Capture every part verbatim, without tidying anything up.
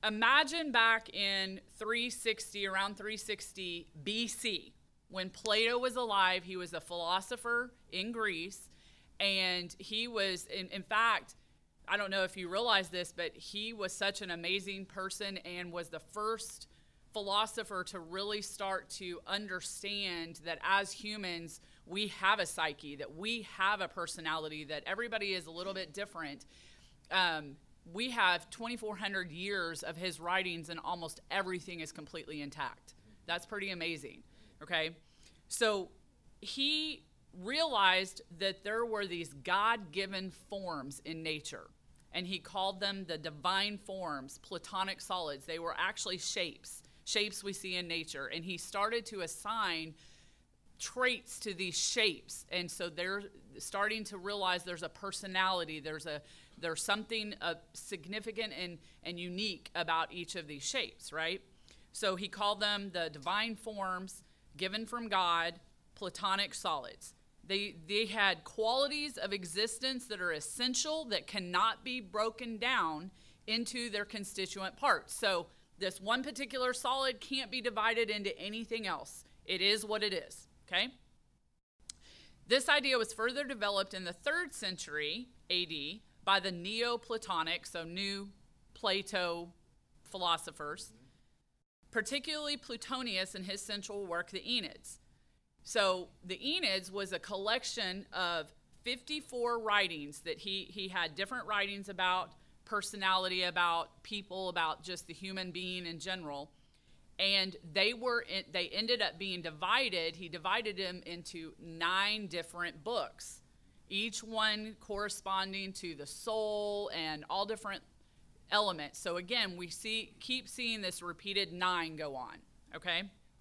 imagine back in three sixty, around three sixty B C, when Plato was alive. He was a philosopher in Greece, and he was, in, in fact, I don't know if you realize this, but he was such an amazing person and was the first philosopher to really start to understand that as humans, we have a psyche, that we have a personality, that everybody is a little bit different. Um, we have twenty-four hundred years of his writings, and almost everything is completely intact. That's pretty amazing, okay? So he realized that there were these God-given forms in nature, and he called them the divine forms, platonic solids. They were actually shapes, shapes we see in nature, and he started to assign traits to these shapes, and so they're starting to realize there's a personality, there's a there's something uh, significant and, and unique about each of these shapes, right? So he called them the divine forms given from God, platonic solids. They they had qualities of existence that are essential, that cannot be broken down into their constituent parts. So this one particular solid can't be divided into anything else. It is what it is, okay? This idea was further developed in the third century A D by the Neoplatonic, so new Plato philosophers, particularly Plutonius in his central work, the Aeneids. So the Aeneids was a collection of fifty-four writings that he, he had different writings about personality, about people, about just the human being in general. And they were they ended up being divided. He divided them into nine different books, each one corresponding to the soul and all different elements. So again, we see keep seeing this repeated nine go on, okay?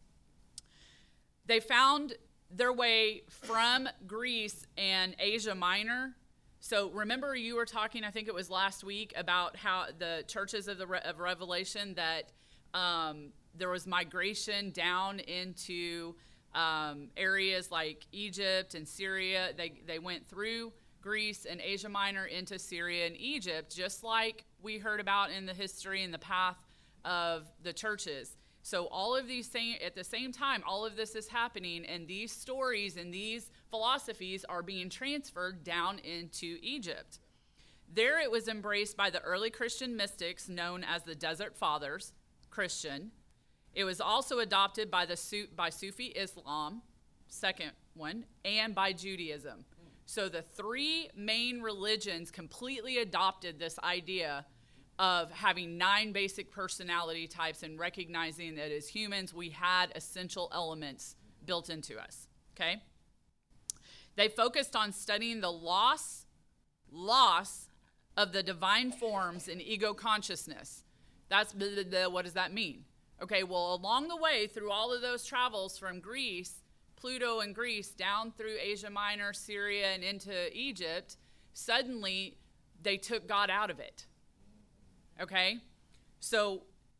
They found their way from Greece and Asia Minor. So remember you were talking, I think it was last week, about how the churches of the Re- of Revelation, that um, there was migration down into um, areas like Egypt and Syria. They they went through Greece and Asia Minor into Syria and Egypt, just like we heard about in the history and the path of the churches. So all of these things, at the same time, all of this is happening, and these stories and these philosophies are being transferred down into Egypt. There it was embraced by the early Christian mystics known as the Desert Fathers, Christian. It was also adopted by the by Sufi Islam, second one, and by Judaism. So the three main religions completely adopted this idea of having nine basic personality types and recognizing that as humans we had essential elements built into us, okay? They focused on studying the loss, loss of the divine forms in ego consciousness. That's, blah, blah, blah, what does that mean? Okay, well, along the way, through all of those travels from Greece, Pluto and Greece, down through Asia Minor, Syria, and into Egypt, suddenly they took God out of it. Okay? So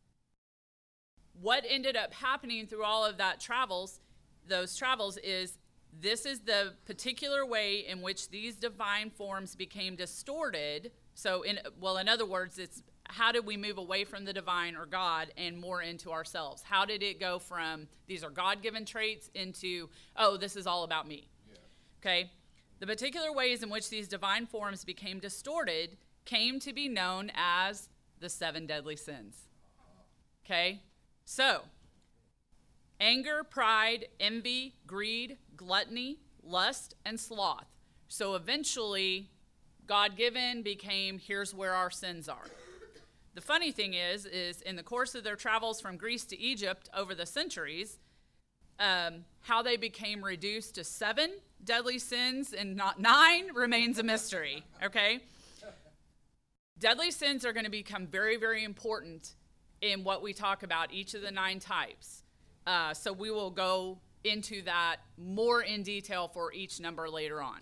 what ended up happening through all of that travels, those travels, is this is the particular way in which these divine forms became distorted. So, in well, in other words, it's how did we move away from the divine or God and more into ourselves? How did it go from these are God-given traits into, oh, this is all about me? Yeah. Okay? The particular ways in which these divine forms became distorted came to be known as the seven deadly sins. Okay? So, anger, pride, envy, greed, gluttony, lust, and sloth. So eventually, God-given became, here's where our sins are. The funny thing is, is in the course of their travels from Greece to Egypt over the centuries, um, how they became reduced to seven deadly sins and not nine remains a mystery, okay? Deadly sins are going to become very, very important in what we talk about, each of the nine types. Uh, so we will go into that more in detail for each number later on.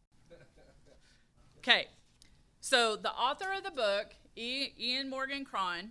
Okay, so the author of the book, E- Ian Morgan Cron,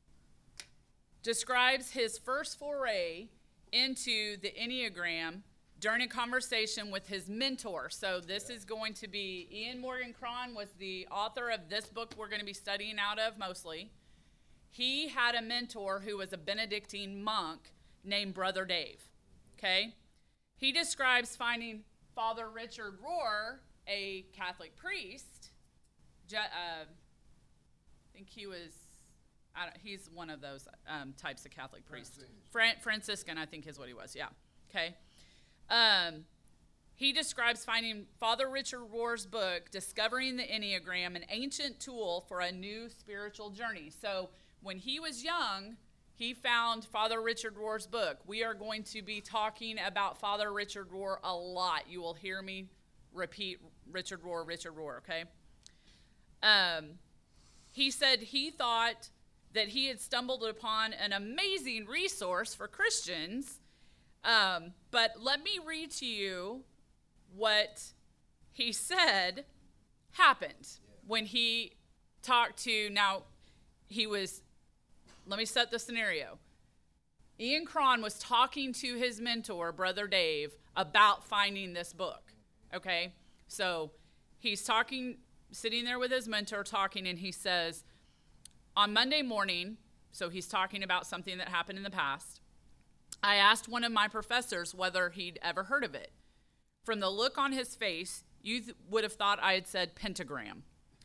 describes his first foray into the Enneagram during a conversation with his mentor. So this is going to be, Ian Morgan Cron was the author of this book we're going to be studying out of mostly. He had a mentor who was a Benedictine monk named Brother Dave, okay? He describes finding Father Richard Rohr, a Catholic priest. Uh, I think he was, I don't, he's one of those um, types of Catholic priests. Fran- Franciscan, I think is what he was, yeah, okay? Um, he describes finding Father Richard Rohr's book, Discovering the Enneagram, an ancient tool for a new spiritual journey. So when he was young, he found Father Richard Rohr's book. We are going to be talking about Father Richard Rohr a lot. You will hear me repeat Richard Rohr, Richard Rohr, okay? Um, he said he thought that he had stumbled upon an amazing resource for Christians. Um, but let me read to you what he said happened when he talked to, now he was, let me set the scenario. Ian Cron was talking to his mentor, Brother Dave, about finding this book, okay? So he's talking, sitting there with his mentor talking, and he says, on Monday morning, so he's talking about something that happened in the past, I asked one of my professors whether he'd ever heard of it. From the look on his face, you th- would have thought I had said pentagram.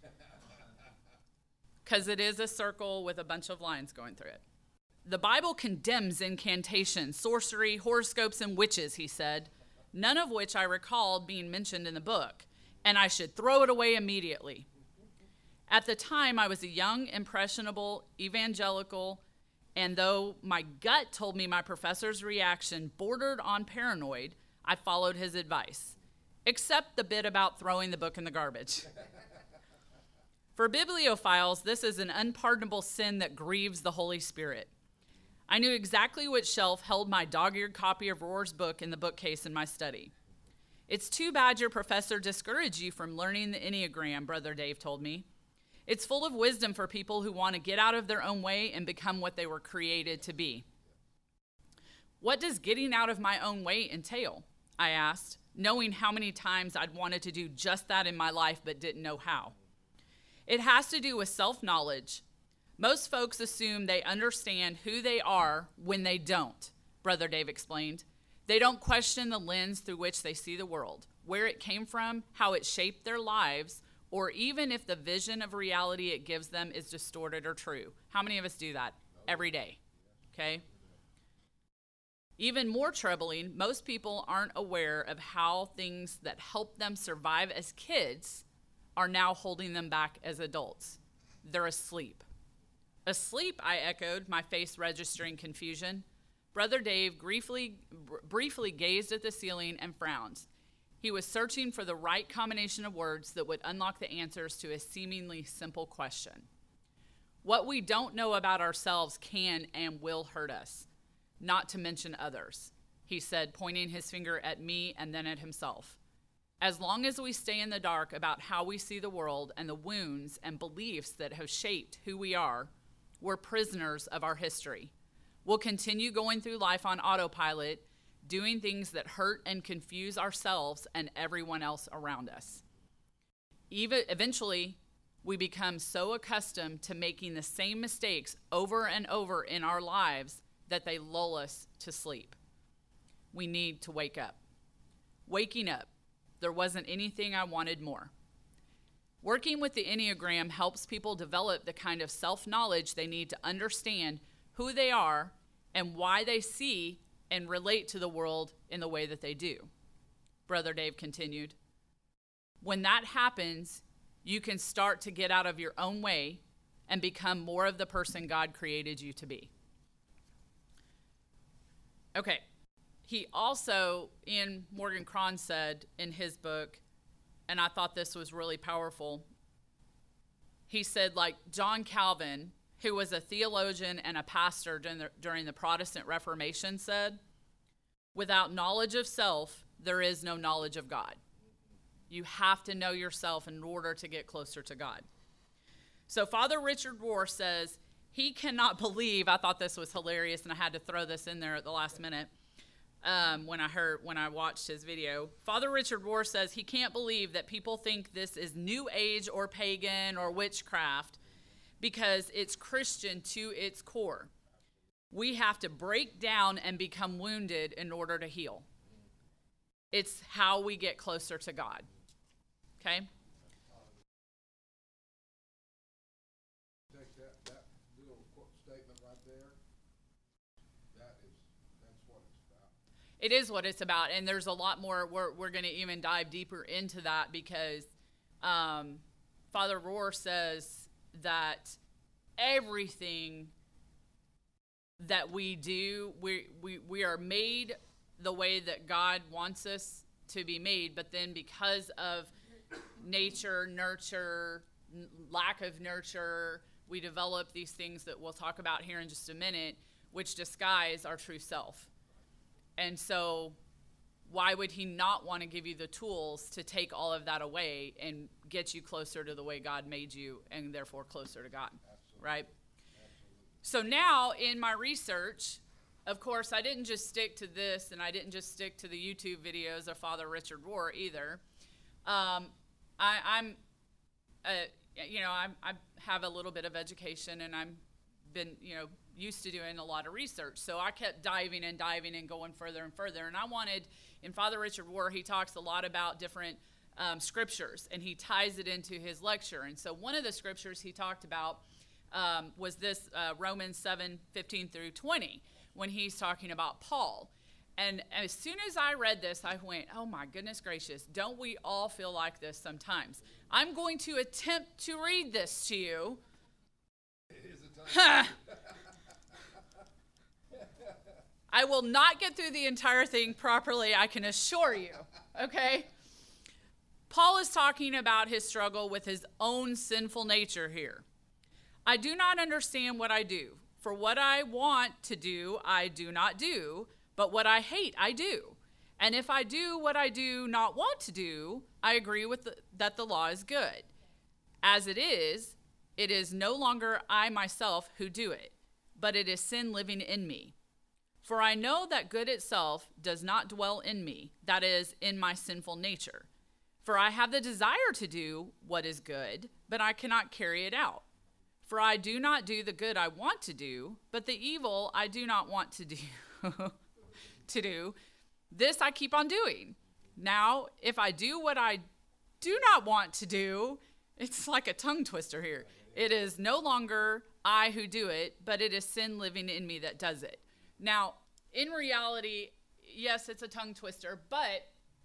Because it is a circle with a bunch of lines going through it. The Bible condemns incantation, sorcery, horoscopes, and witches, he said, none of which I recalled being mentioned in the book, and I should throw it away immediately. At the time, I was a young, impressionable, evangelical, and though my gut told me my professor's reaction bordered on paranoid, I followed his advice, except the bit about throwing the book in the garbage. For bibliophiles, this is an unpardonable sin that grieves the Holy Spirit. I knew exactly which shelf held my dog-eared copy of Rohr's book in the bookcase in my study. It's too bad your professor discouraged you from learning the Enneagram, Brother Dave told me. It's full of wisdom for people who want to get out of their own way and become what they were created to be. What does getting out of my own way entail? I asked, knowing how many times I'd wanted to do just that in my life but didn't know how. It has to do with self-knowledge. Most folks assume they understand who they are when they don't, Brother Dave explained. They don't question the lens through which they see the world, where it came from, how it shaped their lives, or even if the vision of reality it gives them is distorted or true. How many of us do that every day? Okay? Even more troubling, most people aren't aware of how things that helped them survive as kids are now holding them back as adults. They're asleep. Asleep, I echoed, my face registering confusion. Brother Dave briefly, br- briefly gazed at the ceiling and frowned. He was searching for the right combination of words that would unlock the answers to a seemingly simple question. What we don't know about ourselves can and will hurt us, not to mention others, he said, pointing his finger at me and then at himself. As long as we stay in the dark about how we see the world and the wounds and beliefs that have shaped who we are, we're prisoners of our history. We'll continue going through life on autopilot, doing things that hurt and confuse ourselves and everyone else around us. Even eventually, we become so accustomed to making the same mistakes over and over in our lives that they lull us to sleep. We need to wake up. Waking up. There wasn't anything I wanted more. Working with the Enneagram helps people develop the kind of self-knowledge they need to understand who they are and why they see and relate to the world in the way that they do. Brother Dave continued, when that happens, you can start to get out of your own way and become more of the person God created you to be. Okay. He also, Ian Morgan Cron said in his book, and I thought this was really powerful, he said, like John Calvin, who was a theologian and a pastor during the, during the Protestant Reformation, said, without knowledge of self, there is no knowledge of God. You have to know yourself in order to get closer to God. So Father Richard Rohr says he cannot believe, I thought this was hilarious and I had to throw this in there at the last minute, um, when I heard when I watched his video. Father Richard Rohr says he can't believe that people think this is New Age or pagan or witchcraft because it's Christian to its core. We have to break down and become wounded in order to heal. It's how we get closer to God. Okay? Take that, that little statement right there. That is, that's what it's about. It is what it's about, and there's a lot more. We're we're going to even dive deeper into that because um, Father Rohr says that everything that we do, we we we are made the way that God wants us to be made, but then because of nature, nurture, n- lack of nurture, we develop these things that we'll talk about here in just a minute, which disguise our true self. And so why would he not want to give you the tools to take all of that away and get you closer to the way God made you and therefore closer to God? Absolutely. Right? Absolutely. So now in my research, of course, I didn't just stick to this, and I didn't just stick to the YouTube videos of Father Richard Rohr either. Um, I, I'm, uh, you know, I'm, I have a little bit of education, and I'm been, you know, used to doing a lot of research. So I kept diving and diving and going further and further. And I wanted, in Father Richard Rohr, he talks a lot about different um, scriptures, and he ties it into his lecture. And so one of the scriptures he talked about um, was this uh, Romans seven fifteen through twenty. When he's talking about Paul. And as soon as I read this, I went, oh my goodness gracious, don't we all feel like this sometimes? I'm going to attempt to read this to you. It is a time. I will not get through the entire thing properly, I can assure you, okay? Paul is talking about his struggle with his own sinful nature here. I do not understand what I do. For what I want to do, I do not do, but what I hate, I do. And if I do what I do not want to do, I agree with the, that the law is good. As it is, it is no longer I myself who do it, but it is sin living in me. For I know that good itself does not dwell in me, that is, in my sinful nature. For I have the desire to do what is good, but I cannot carry it out. For I do not do the good I want to do, but the evil I do not want to do. to do. This I keep on doing. Now, if I do what I do not want to do, it's like a tongue twister here. It is no longer I who do it, but it is sin living in me that does it. Now, in reality, yes, it's a tongue twister, but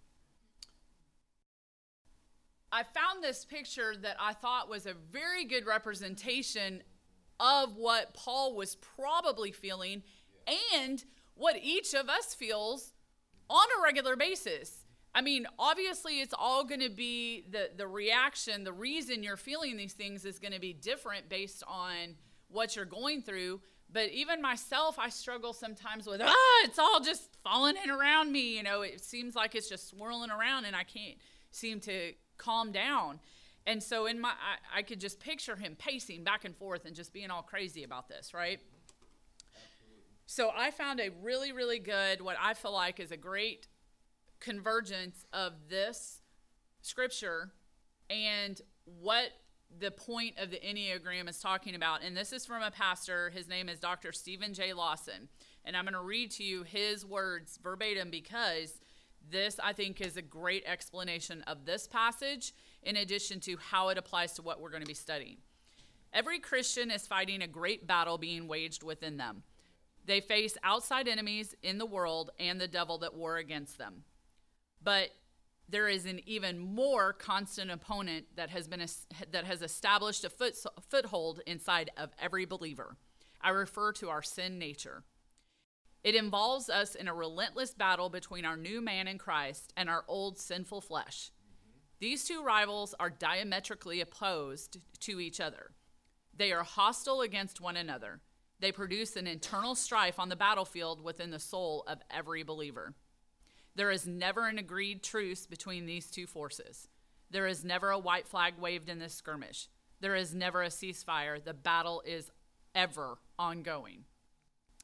I found this picture that I thought was a very good representation of what Paul was probably feeling and what each of us feels on a regular basis. I mean, obviously it's all going to be the, the reaction, the reason you're feeling these things is going to be different based on what you're going through. But even myself, I struggle sometimes with, ah, it's all just falling in around me. You know, it seems like it's just swirling around and I can't seem to calm down. And so in my, I, I could just picture him pacing back and forth and just being all crazy about this, right? Absolutely. So I found a really, really good, what I feel like is a great convergence of this scripture and what the point of the Enneagram is talking about. And this is from a pastor. His name is Doctor Stephen J. Lawson. And I'm going to read to you his words verbatim because this, I think, is a great explanation of this passage in addition to how it applies to what we're going to be studying. Every Christian is fighting a great battle being waged within them. They face outside enemies in the world and the devil that war against them. But there is an even more constant opponent that has been that has established a foot, foothold inside of every believer. I refer to our sin nature. It involves us in a relentless battle between our new man in Christ and our old sinful flesh. These two rivals are diametrically opposed to each other. They are hostile against one another. They produce an internal strife on the battlefield within the soul of every believer. There is never an agreed truce between these two forces. There is never a white flag waved in this skirmish. There is never a ceasefire. The battle is ever ongoing.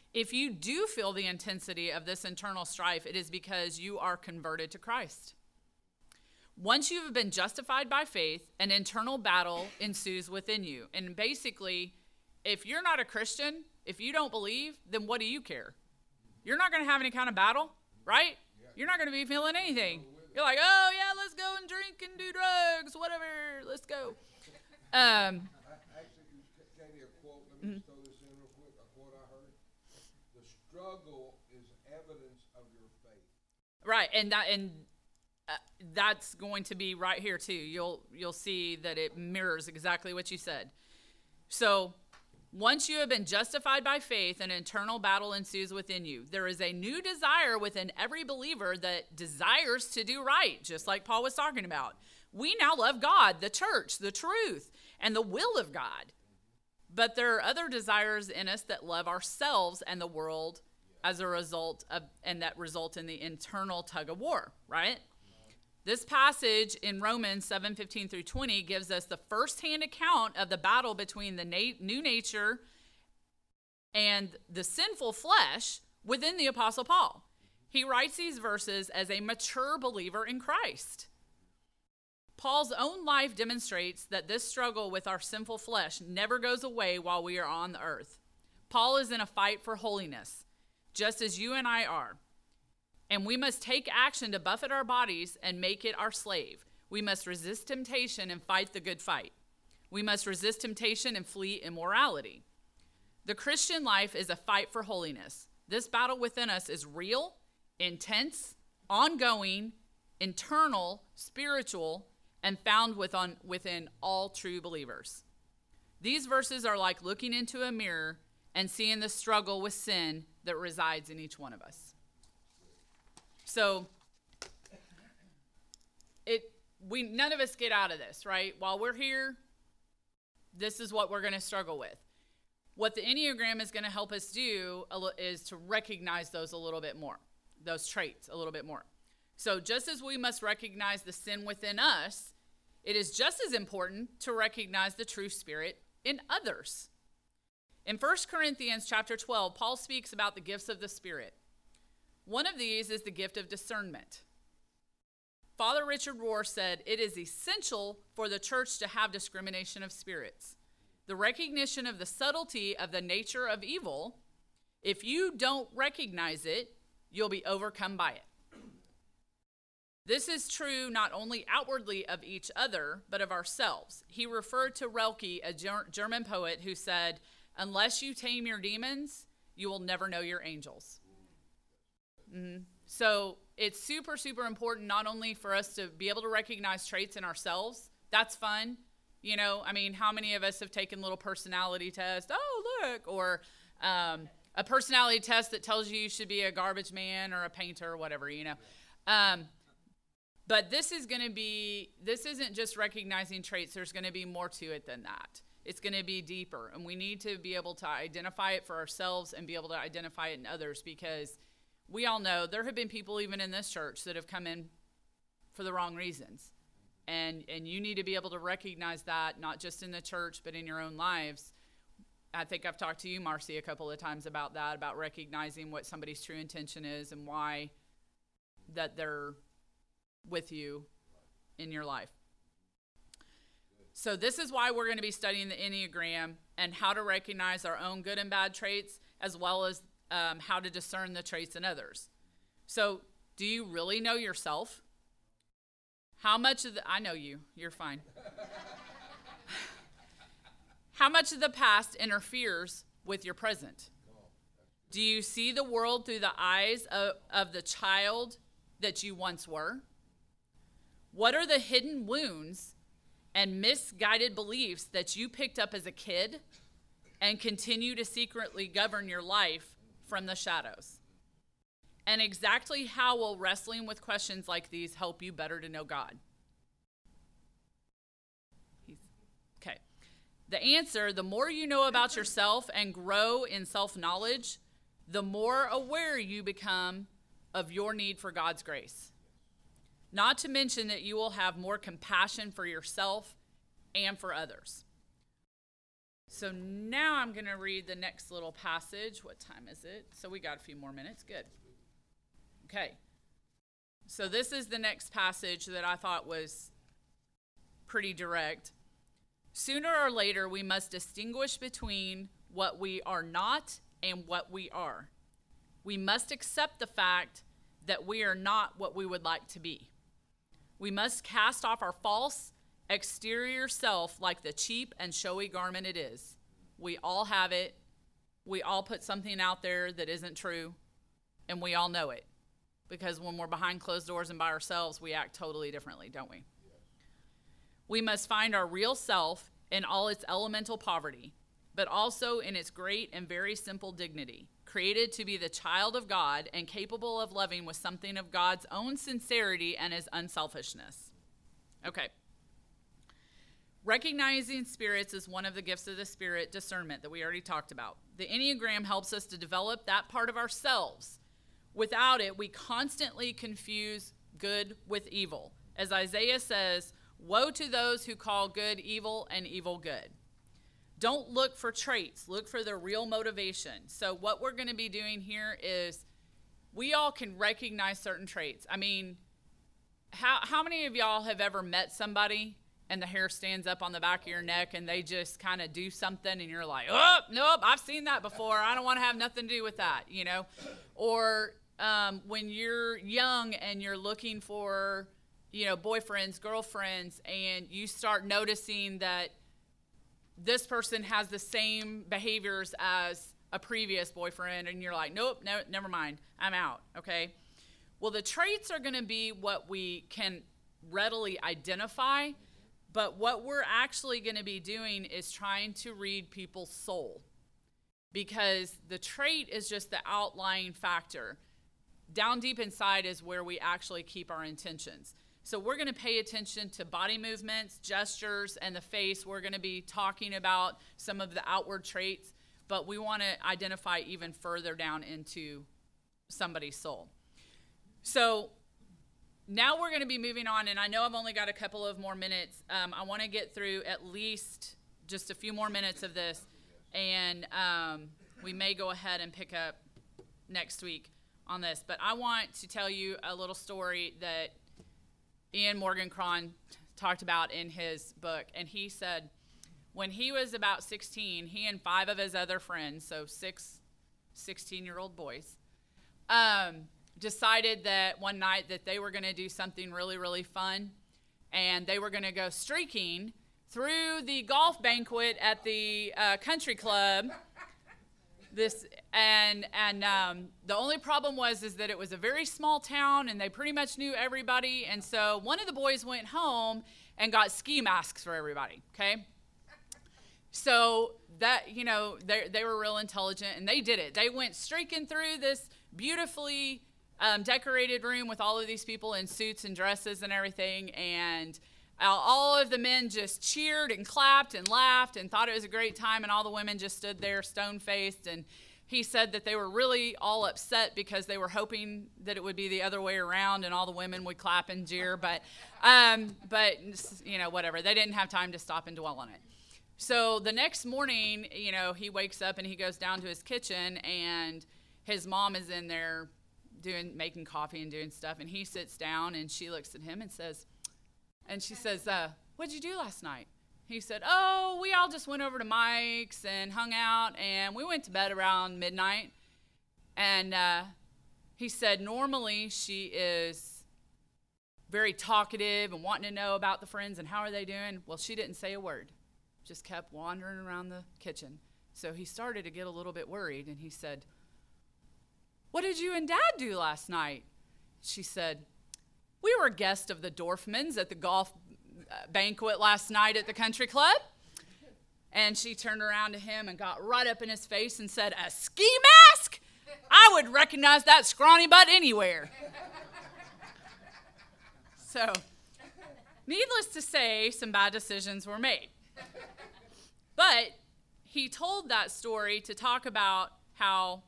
If you do feel the intensity of this internal strife, it is because you are converted to Christ. Once you have been justified by faith, an internal battle ensues within you. And basically, if you're not a Christian, if you don't believe, then what do you care? You're not going to have any kind of battle, right? You're not going to be feeling anything. You're like, oh, yeah, let's go and drink and do drugs, whatever, let's go. Um, Actually, Katie, a quote, let me just throw this in real quick, a quote I heard. The struggle is evidence of your faith. Right, and that and uh, that's going to be right here too. You'll you'll see that it mirrors exactly what you said. So, once you have been justified by faith, an internal battle ensues within you. There is a new desire within every believer that desires to do right, just like Paul was talking about. We now love God, the church, the truth, and the will of God. But there are other desires in us that love ourselves and the world as a result of, and that result in the internal tug of war, right? This passage in Romans seven fifteen through twenty gives us the firsthand account of the battle between the na- new nature and the sinful flesh within the Apostle Paul. He writes these verses as a mature believer in Christ. Paul's own life demonstrates that this struggle with our sinful flesh never goes away while we are on the earth. Paul is in a fight for holiness, just as you and I are. And we must take action to buffet our bodies and make it our slave. We must resist temptation and fight the good fight. We must resist temptation and flee immorality. The Christian life is a fight for holiness. This battle within us is real, intense, ongoing, internal, spiritual, and found within, within all true believers. These verses are like looking into a mirror and seeing the struggle with sin that resides in each one of us. So, it we none of us get out of this, right? While we're here, this is what we're going to struggle with. What the Enneagram is going to help us do is to recognize those a little bit more, those traits a little bit more. So just as we must recognize the sin within us, it is just as important to recognize the true spirit in others. In First Corinthians chapter twelve, Paul speaks about the gifts of the Spirit. One of these is the gift of discernment. Father Richard Rohr said, it is essential for the church to have discrimination of spirits. The recognition of the subtlety of the nature of evil, if you don't recognize it, you'll be overcome by it. This is true not only outwardly of each other, but of ourselves. He referred to Rilke, a Ger- German poet, who said, unless you tame your demons, you will never know your angels. Mm-hmm. So it's super, super important not only for us to be able to recognize traits in ourselves. That's fun. You know, I mean, how many of us have taken little personality tests? Oh, look, or um, a personality test that tells you you should be a garbage man or a painter or whatever, you know. Um, but this is going to be, this isn't just recognizing traits. There's going to be more to it than that. It's going to be deeper, and we need to be able to identify it for ourselves and be able to identify it in others, because we all know there have been people even in this church that have come in for the wrong reasons. And and you need to be able to recognize that, not just in the church, but in your own lives. I think I've talked to you, Marcy, a couple of times about that, about recognizing what somebody's true intention is and why that they're with you in your life. So this is why we're going to be studying the Enneagram and how to recognize our own good and bad traits, as well as um, how to discern the traits in others. So do you really know yourself? How much of the, I know you, you're fine. How much of the past interferes with your present? Do you see the world through the eyes of, of the child that you once were? What are the hidden wounds and misguided beliefs that you picked up as a kid and continue to secretly govern your life from the shadows? And exactly how will wrestling with questions like these help you better to know God? He's, okay. The answer, the more you know about yourself and grow in self-knowledge, the more aware you become of your need for God's grace. Not to mention that you will have more compassion for yourself and for others. So now I'm going to read the next little passage. What time is it? So we got a few more minutes. Good. Okay. So this is the next passage that I thought was pretty direct. Sooner or later, we must distinguish between what we are not and what we are. We must accept the fact that we are not what we would like to be. We must cast off our false exterior self like the cheap and showy garment it is. We all have it. We all put something out there that isn't true, and we all know it. Because when we're behind closed doors and by ourselves, we act totally differently, don't we? Yes. We must find our real self in all its elemental poverty, but also in its great and very simple dignity, created to be the child of God and capable of loving with something of God's own sincerity and his unselfishness. Okay. Recognizing spirits is one of the gifts of the Spirit, discernment, that we already talked about. The Enneagram helps us to develop that part of ourselves. Without it, we constantly confuse good with evil. As Isaiah says, woe to those who call good evil and evil good. Don't look for traits. Look for the real motivation. So what we're going to be doing here is we all can recognize certain traits. I mean, how how many of y'all have ever met somebody and the hair stands up on the back of your neck and they just kind of do something and you're like, oh, nope, I've seen that before. I don't want to have nothing to do with that, you know? Or um, when you're young and you're looking for, you know, boyfriends, girlfriends, and you start noticing that this person has the same behaviors as a previous boyfriend, and you're like, nope, no, never mind, I'm out, okay? Well, the traits are going to be what we can readily identify, but what we're actually going to be doing is trying to read people's soul, because the trait is just the outlying factor. Down deep inside is where we actually keep our intentions. So we're going to pay attention to body movements, gestures, and the face. We're going to be talking about some of the outward traits, but we want to identify even further down into somebody's soul. So now we're going to be moving on, and I know I've only got a couple of more minutes. Um, I want to get through at least just a few more minutes of this, and um, we may go ahead and pick up next week on this. But I want to tell you a little story that Ian Morgenstern talked about in his book, and he said when he was about sixteen, he and five of his other friends, so six sixteen-year-old boys, um, decided that one night that they were going to do something really, really fun, and they were going to go streaking through the golf banquet at the uh, country club. This and and um, the only problem was is that it was a very small town and they pretty much knew everybody, and so one of the boys went home and got ski masks for everybody. Okay, so that, you know, they they were real intelligent and they did it. They went streaking through this beautifully um, decorated room with all of these people in suits and dresses and everything, and all of the men just cheered and clapped and laughed and thought it was a great time, and all the women just stood there stone-faced. And he said that they were really all upset because they were hoping that it would be the other way around and all the women would clap and jeer. But, um, but you know, whatever. They didn't have time to stop and dwell on it. So the next morning, you know, he wakes up and he goes down to his kitchen, and his mom is in there doing making coffee and doing stuff. And he sits down and she looks at him and says, And she says, uh, what'd you do last night? He said, oh, we all just went over to Mike's and hung out, and we went to bed around midnight. And uh, he said, normally she is very talkative and wanting to know about the friends and how are they doing. Well, she didn't say a word, just kept wandering around the kitchen. So he started to get a little bit worried, and he said, what did you and Dad do last night? She said, we were guests of the Dorfmans at the golf banquet last night at the country club. And she turned around to him and got right up in his face and said, a ski mask? I would recognize that scrawny butt anywhere. So, needless to say, some bad decisions were made. But he told that story to talk about how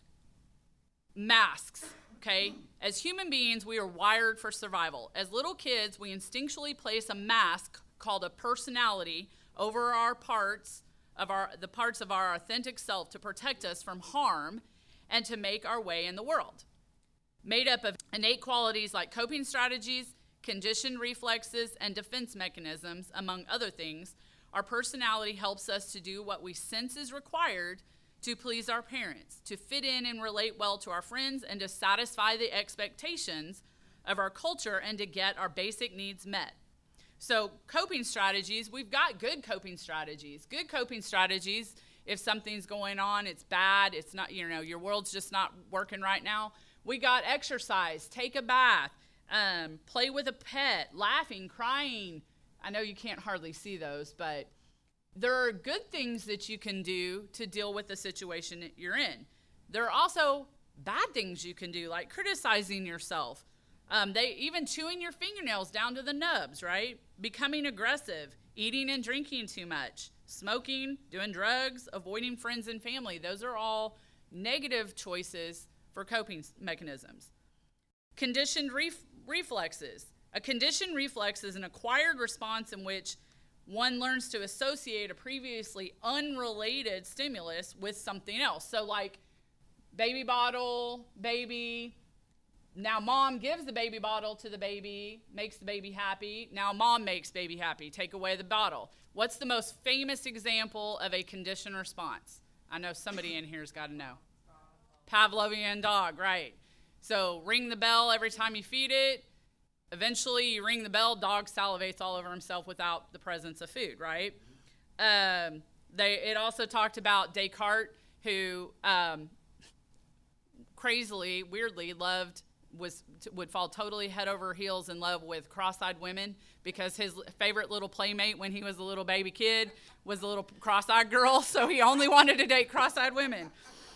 masks, okay? As human beings, we are wired for survival. As little kids, we instinctually place a mask called a personality over our parts of our the parts of our authentic self to protect us from harm and to make our way in the world. Made up of innate qualities like coping strategies, conditioned reflexes, and defense mechanisms, among other things, our personality helps us to do what we sense is required to please our parents, to fit in and relate well to our friends, and to satisfy the expectations of our culture and to get our basic needs met. So coping strategies, we've got good coping strategies. Good coping strategies, if something's going on, it's bad, it's not, you know, your world's just not working right now. We got exercise, take a bath, um, play with a pet, laughing, crying. I know you can't hardly see those, but there are good things that you can do to deal with the situation that you're in. There are also bad things you can do, like criticizing yourself. Um, they even chewing your fingernails down to the nubs, right? Becoming aggressive, eating and drinking too much, smoking, doing drugs, avoiding friends and family. Those are all negative choices for coping mechanisms. Conditioned ref- reflexes. A conditioned reflex is an acquired response in which one learns to associate a previously unrelated stimulus with something else. So like baby bottle, baby. Now mom gives the baby bottle to the baby, makes the baby happy. Now mom makes baby happy. Take away the bottle. What's the most famous example of a conditioned response? I know somebody in here's got to know. Pavlovian dog, right. So ring the bell every time you feed it. Eventually you ring the bell, dog salivates all over himself without the presence of food, right? Um, they, it also talked about Descartes, who um, crazily, weirdly loved was would fall totally head over heels in love with cross-eyed women because his favorite little playmate when he was a little baby kid was a little cross-eyed girl, so he only wanted to date cross-eyed women.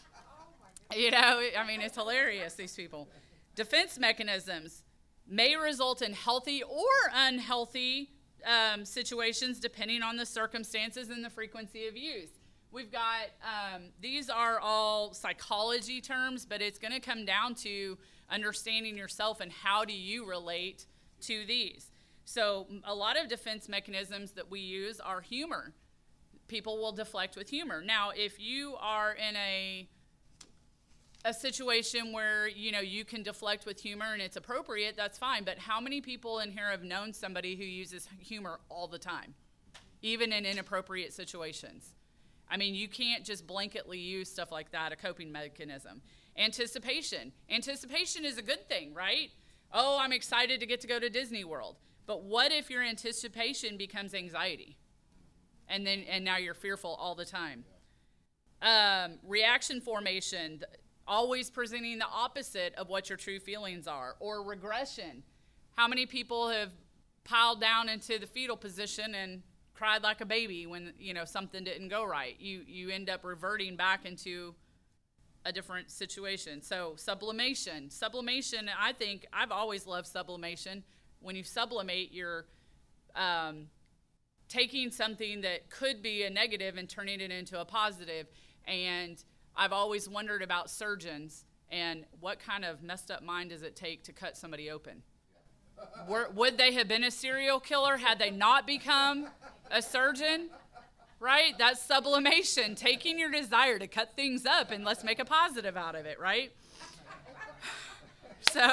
You know, I mean, it's hilarious, these people. Defense mechanisms may result in healthy or unhealthy um, situations depending on the circumstances and the frequency of use. We've got, um, these are all psychology terms, but it's going to come down to understanding yourself and how do you relate to these. So a lot of defense mechanisms that we use are humor. People will deflect with humor. Now, if you are in a a situation where, you know, you can deflect with humor and it's appropriate, that's fine. But how many people in here have known somebody who uses humor all the time, even in inappropriate situations? I mean, you can't just blanketly use stuff like that, a coping mechanism. Anticipation. Anticipation is a good thing, right? Oh, I'm excited to get to go to Disney World. But what if your anticipation becomes anxiety? And then, and now you're fearful all the time. Um, reaction formation, always presenting the opposite of what your true feelings are. Or regression. How many people have piled down into the fetal position and cried like a baby when, you know, something didn't go right? You you end up reverting back into a different situation. So sublimation. Sublimation, I think, I've always loved sublimation. When you sublimate, you're um, taking something that could be a negative and turning it into a positive. And I've always wondered about surgeons and what kind of messed up mind does it take to cut somebody open? Were, would they have been a serial killer had they not become a surgeon? Right? That's sublimation, taking your desire to cut things up and let's make a positive out of it, right? So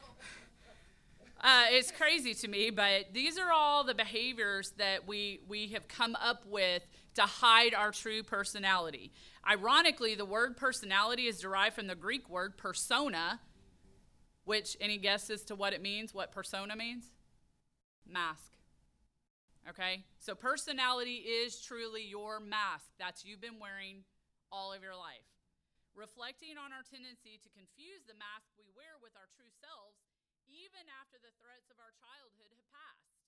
uh, it's crazy to me, but these are all the behaviors that we, we have come up with to hide our true personality. Ironically, the word personality is derived from the Greek word persona, which, any guesses to what it means, what persona means? Mask. Okay? So personality is truly your mask. That's you've been wearing all of your life. Reflecting on our tendency to confuse the mask we wear with our true selves, even after the threats of our childhood have passed.